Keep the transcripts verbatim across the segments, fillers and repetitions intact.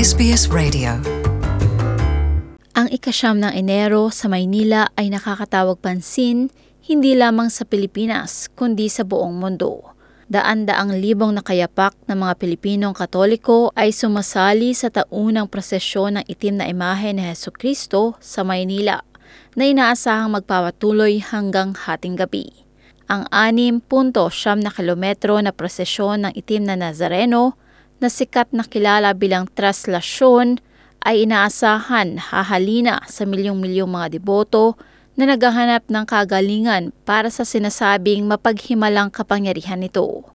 S B S Radio. Ang ikasyam ng Enero sa Maynila ay nakakatawag pansin hindi lamang sa Pilipinas kundi sa buong mundo. Daan-daang libong nakayapak na mga Pilipinong Katoliko ay sumasali sa taunang prosesyon ng itim na imahe ni Hesukristo sa Maynila na inaasahang magpapatuloy hanggang hating gabi. Ang anim punto siyam na kilometro na prosesyon ng itim na Nazareno na sikat na kilala bilang traslasyon ay inaasahan hahalina sa milyong-milyong mga deboto na naghahanap ng kagalingan para sa sinasabing mapaghimalang kapangyarihan nito.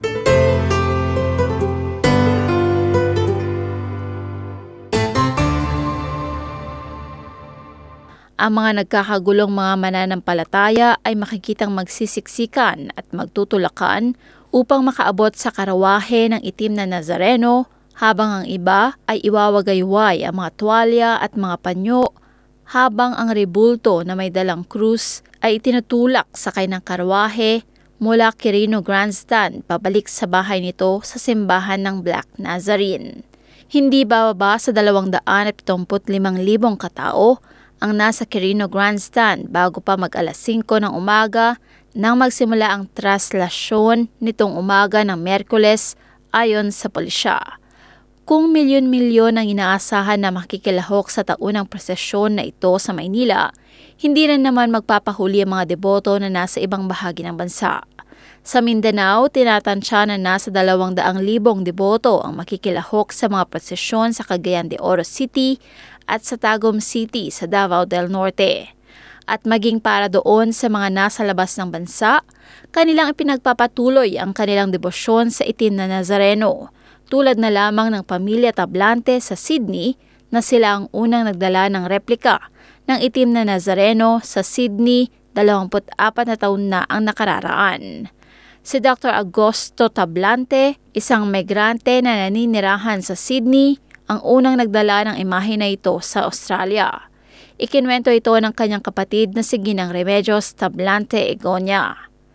Ang mga nagkakagulong mga mananampalataya ay makikitang magsisiksikan at magtutulakan upang makaabot sa karawahe ng itim na Nazareno, habang ang iba ay iwawagayway ang mga tuwalya at mga panyo, habang ang rebulto na may dalang krus ay itinutulak sakay ng karawahe mula Quirino Grandstand pabalik sa bahay nito sa simbahan ng Black Nazarene. Hindi bababa sa dalawang daan at pitongput limang libong katao ang nasa Quirino Grandstand bago pa mag-alas singko ng umaga nang magsimula ang traslasyon nitong umaga ng Miyerkules ayon sa pulisya. Kung milyon-milyon ang inaasahan na makikilahok sa taunang prosesyon na ito sa Maynila, hindi rin naman magpapahuli ang mga deboto na nasa ibang bahagi ng bansa. Sa Mindanao, tinatansya na nasa dalawang daang libong deboto ang makikilahok sa mga prosesyon sa Cagayan de Oro City at sa Tagum City sa Davao del Norte. At maging para doon sa mga nasa labas ng bansa, kanilang ipinagpapatuloy ang kanilang debosyon sa itim na Nazareno, tulad na lamang ng pamilya Tablante sa Sydney na sila ang unang nagdala ng replika ng itim na Nazareno sa Sydney, dalawampu't apat na taon na ang nakararaan. Si Doctor Agosto Tablante, isang migrante na naninirahan sa Sydney, ang unang nagdala ng imahe na ito sa Australia. Ikinwento ito ng kanyang kapatid na si Ginang Remedios Tablante Egonia.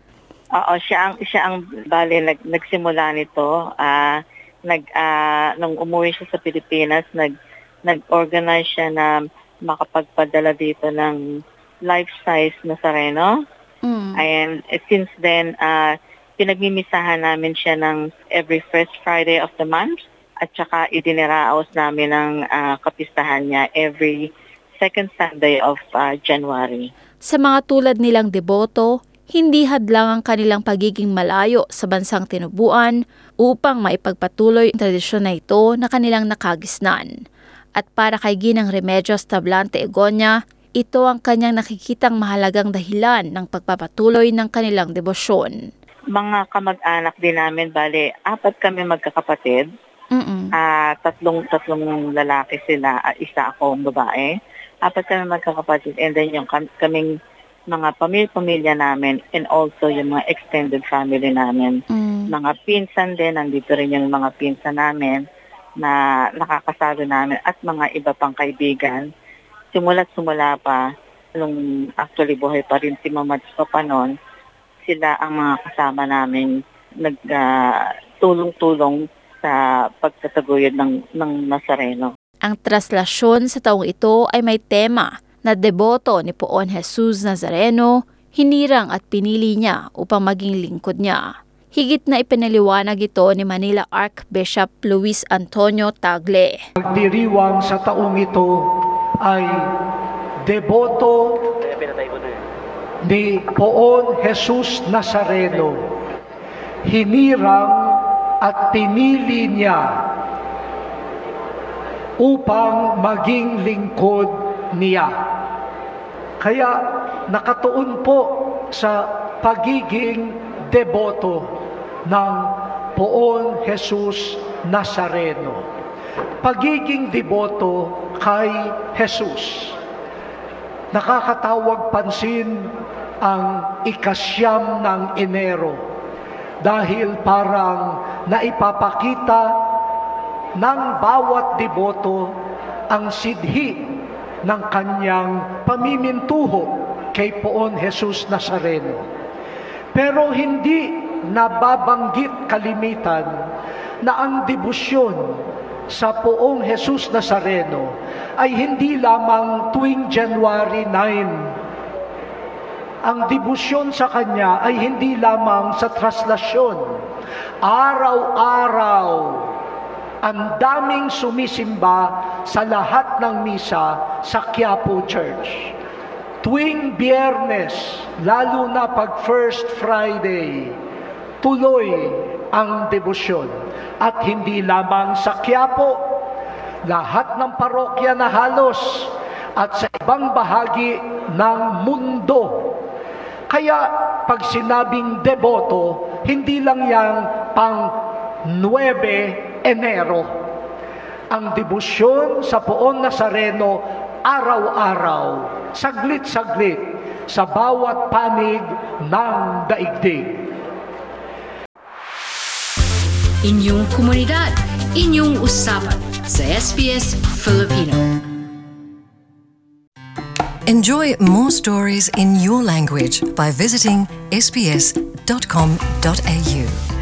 Oo, siya ang siya ang bale nag, nagsimula nito. Ah, uh, nag uh, nung umuwi siya sa Pilipinas, nag nag-organize siya na makapagpadala dito ng life-size Nazareno. Mm. And uh, since then, uh, pinagmimisahan namin siya ng every first Friday of the month at saka idiniraos namin ang uh, kapistahan niya every second Sunday of uh, January. Sa mga tulad nilang deboto, hindi hadlang ang kanilang pagiging malayo sa bansang tinubuan upang maipagpatuloy ang tradisyon na ito na kanilang nakagisnan. At para kay Ginang Remedios Tablante Egonia, ito ang kanyang nakikitang mahalagang dahilan ng pagpapatuloy ng kanilang debosyon. Mga kamag-anak din namin, bale, apat kami magkakapatid. Uh, tatlong tatlong lalaki sila, uh, isa akong babae. Apat kami magkakapatid, and then yung kam- kaming mga pamilya-pamilya namin and also yung mga extended family namin. Mm. Mga pinsan din, nandito rin yung mga pinsan namin na nakakasalo namin at mga iba pang kaibigan. Simula't simula pa, nung actually buhay pa rin si Mama at Papa noon, sila ang mga kasama namin nagtulong-tulong uh, sa pagtataguyod ng, ng Nazareno. Ang traslasyon sa taong ito ay may tema na deboto ni Poong Jesus Nazareno, hinirang at pinili niya upang maging lingkod niya. Higit na ipinaliwanag ito ni Manila Archbishop Luis Antonio Tagle. Ang diriwang sa taong ito ay deboto ni Poong Jesus Nazareno, hinirang at pinili niya upang maging lingkod niya. Kaya nakatuon po sa pagiging deboto ng Poong Jesus Nazareno. Pagiging deboto kay Jesus. Nakakatawag pansin ang ikasyam ng Enero dahil parang naipapakita ng bawat deboto ang sidhi ng kanyang pamimintuho kay Poong Jesus Nazareno. Pero hindi nababanggit kalimitan na ang debosyon sa Poong Jesus Nazareno ay hindi lamang tuwing January ninth. Ang debosyon sa Kanya ay hindi lamang sa traslasyon. Araw-araw, ang daming sumisimba sa lahat ng misa sa Quiapo Church. Tuwing Biyernes, lalo na pag First Friday, tuloy ang debosyon. At hindi lamang sa Quiapo, lahat ng parokya na halos at sa ibang bahagi ng mundo. Kaya pag sinabing deboto, hindi lang yang pang nuwebe Enero. Ang debosyon sa Poong Nazareno, araw-araw, saglit-saglit, sa bawat panig ng daigdig. Inyong komunidad, inyong usapan sa S B S Filipino. Enjoy more stories in your language by visiting s b s dot com dot a u.